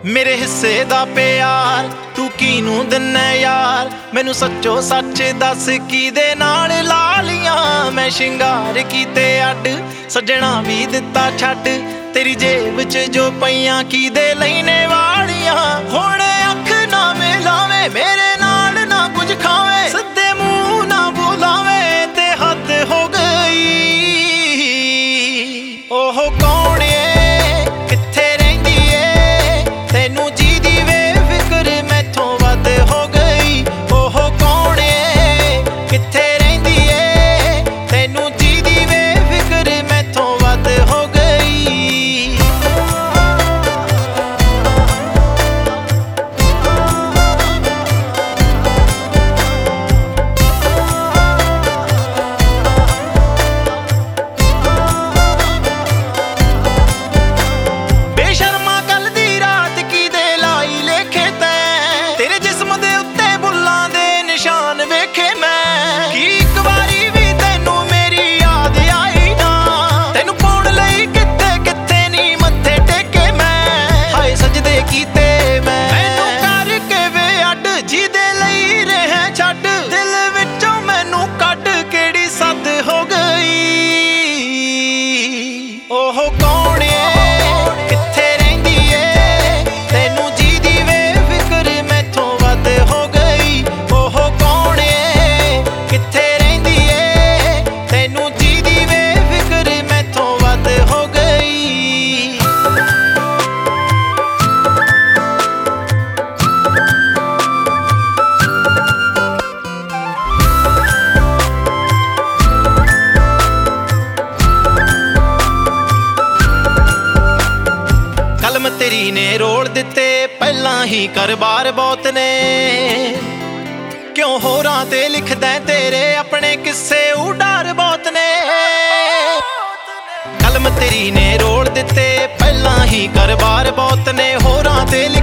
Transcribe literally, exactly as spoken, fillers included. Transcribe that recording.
मेरे हिस्से दा प्यार तू कीनू दिन्ना यार, मैनू सच्चो सच दस किदे नाल ला लियां। मैं शिंगार कीते अड सजना भी दिता छड्ड, तेरी जेब च जो पईयां किदे लैने वालियां। हुण अख ना मिलावे मेरे नाल ना कुछ खावे, सिद्धे मुंह ना बुलावे ते हद हो गई। ओह कौन ए कित्थे रहिंदी ए, तैनू जी दी वे फिक्र मैथों वध हो गई। ओह कौन ए कित्थे रहिंदी ए, तैनू जी दी वे फिक्र मैथों वध हो गई। ओह कौन ए कित्थे रहिंदी ए, तैनू जी दी वे फिक्र मैथों वध हो गई। ओह कौन ए कित्थे रहिंदी ए, तैनू जी दी वे फिक्र मैथों वध हो गई। कलम तेरी ने रोड़ दिते पहला ही करबार बहुत ने, क्यों होरां ते लिखदा तेरे अपने किस्से उडार बहुत ने। कलम तेरी ने रोड़ दिते पहला ही करबार बहुत ने, होरां ते